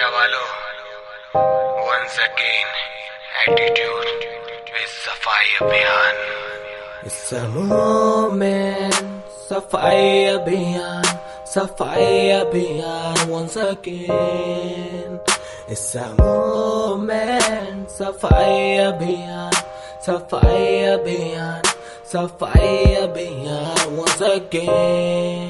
Media वालों, once again attitude with सफाई अभियान। इस moment सफाई अभियान once again। इस moment सफाई अभियान once again।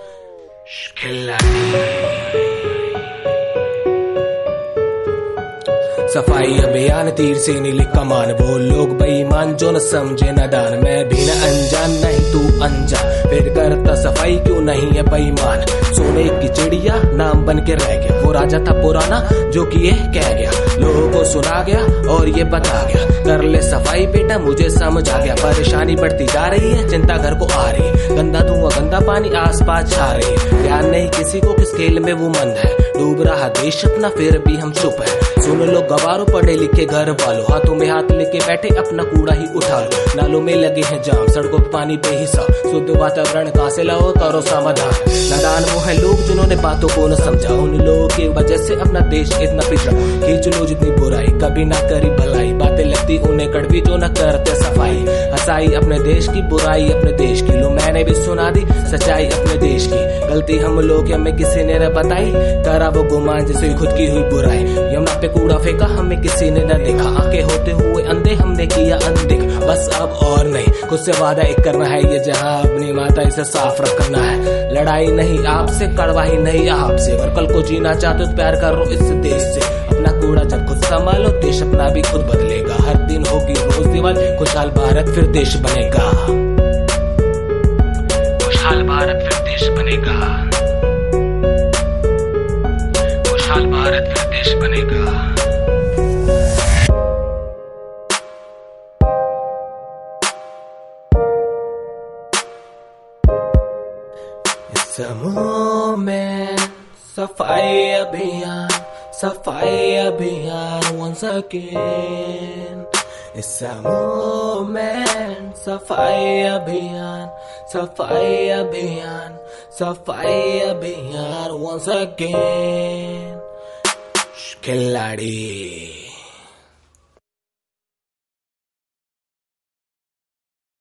सफाई अभियान तीर से नीली कमान, वो लोग बेईमान जो न समझे नादान। मैं भी न अनजान, नहीं तू अनजान, फिर करता सफाई क्यों नहीं है बेईमान। सोने की चिड़िया नाम बन के रह गया, वो राजा था पुराना जो कि ये कह गया। लोगों को सुना गया और ये बता गया, कर ले सफाई बेटा मुझे समझ आ गया। परेशानी बढ़ती जा रही है, चिंता घर को आ रही है, गंदा धुआं गंदा पानी आस पास छा रही है। ध्यान नहीं किसी को किस खेल में वो मंद है, डूब रहा देश अपना फिर भी हम चुप है। सुन लो गवारों पढ़े लिखे घर वालों, हाथों में हाथ लेके बैठे अपना कूड़ा ही उठा लो। नालों में लगे हैं जाम, सड़कों पे पानी बेहिसाब, शुद्ध वातावरण कहां से लाओ करो समाधान। नादान वो है लोग जिन्होंने बातों को न समझा, उन लोगों की वजह से अपना देश इतना पिछड़ा। खींच लो जितनी बुराई कभी ना करी भलाई, बातें लगती उन्हें कड़वी जो न करते सफाई। हंसाई अपने देश की, बुराई अपने देश की, लो मैंने भी सुना दी सच्चाई अपने देश की। गलती हम लोग हमें किसी ने न बताई, करा वो गुमान जैसे खुद की हुई बुराई। यमुना पे कूड़ा फेंका हमें किसी ने न देखा, आंखें होते हुए अंधे हमने किया अनदेख। बस अब और नहीं, खुद से वादा एक करना है, ये जहां अपनी माता इसे साफ रखना है। लड़ाई नहीं आपसे, कड़वाही नहीं आपसे, और कल को जीना चाहते तो प्यार करो इस देश से। अपना कूड़ा जब खुद संभालो, देश अपना भी खुद बदलेगा। हर दिन होगी रोज दिवाली, खुशहाल भारत फिर देश बनेगा। खुशहाल भारत फिर देश बनेगा। खुशहाल भारत फिर देश बनेगा। moment सफाई अभियान once again। इस moment सफाई अभियान once again। खिलाड़ी।